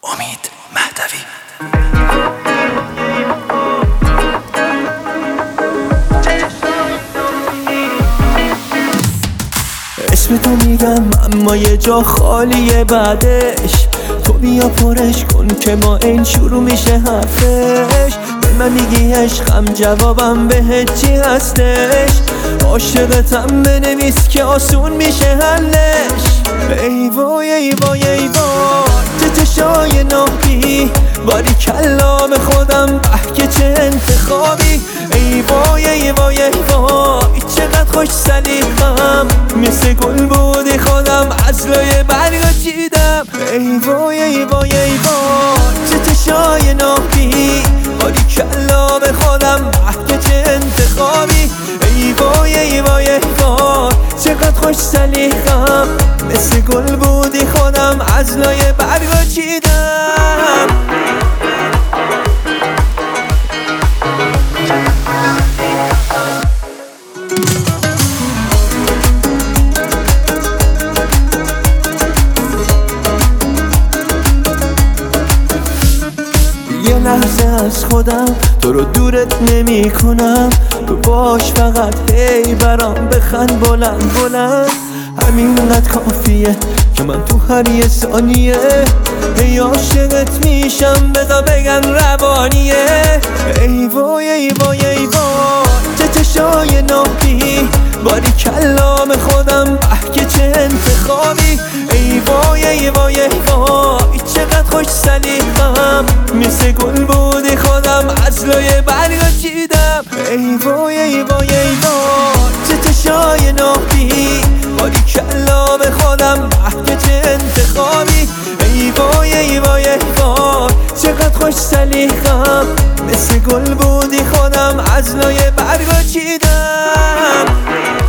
امید مهدوی. اسم تو میگم اما یه جا خالیه بعدش، تو بیا پرش کن که ما این شروع میشه حرفش. به من میگی عشقم جوابم بهت چی هستش؟ عاشقتم بنویس که آسون میشه حلش. ای وای ای وای ای وای چه چشای ناهی، باری کلا به خودم به که چه انتخابی. ای وای ای وای ای وای چقدر خوش سلیقم، مثل گل بودی خودم از لای برگا چیدم. ای وای ای وای ای وای چه چشای ناهی، باری کلا به خودم به که چه انتخابی. ای وای ای وای ای وای چقدر خوش سلیقم، مثل گل بودی خودم از لای برگا چیدم. یه لحظه از خودم تو رو دورت نمی کنم، تو باش فقط هی برام بخند بلند بلند. همینقدر کافیه که من تو هر یه ثانیه هی عاشقت میشم، بذار بگن روانیه. ای وای ای وای ای وای چه چشای ناهی، باری کلام خودم به که چه انتخابی. ای وای ای وای ای وای چقدر خوش سلیقم، مثل گل بودی خودم از لای برگا چیدم. ای وای ای وای ای وای چه چشای ناهی، باری کلا به خودم به که چه انتخابی. ای وای ای وای ای وای چقدر خوش سلیقم، مثل گل بودی خودم از لای برگا چیدم.